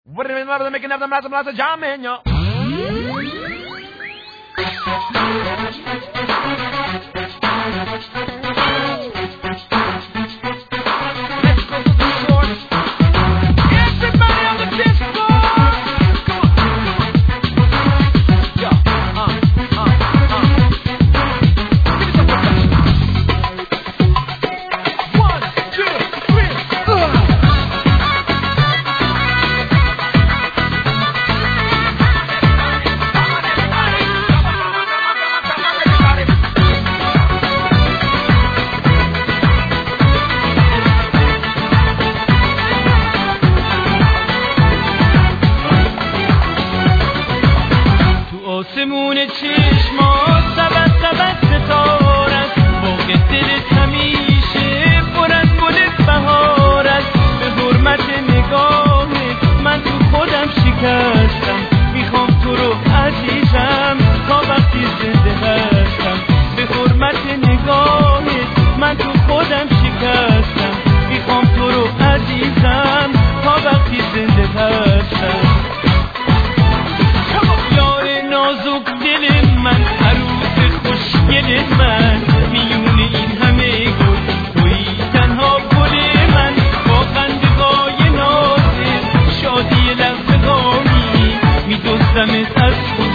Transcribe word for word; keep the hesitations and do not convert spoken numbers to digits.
What do you mean, making them lots of lots of jam in yo? Let's go to the source. Everybody on the dance floor. Come on, come on. Yo, uh, uh, uh. Give me some percussion. One, two, three, uh. آسمون چشمات سبت سبت ستاره است باغ دلت همیشه پر از گل بهار است به حرمت نگاهت من تو خودم شکستم میخوام تو رو عزیزم تا وقتی زنده هستم به حرمت نگاهت من تو خودم شکستم میخوام تو رو عزیزم تا وقتی زنده هستم نازک دل من عروس خوشگل من میون این همه گل توی تنها گل من با خنده‌های نازت شادی لحظه‌هایی میدزدمت از خود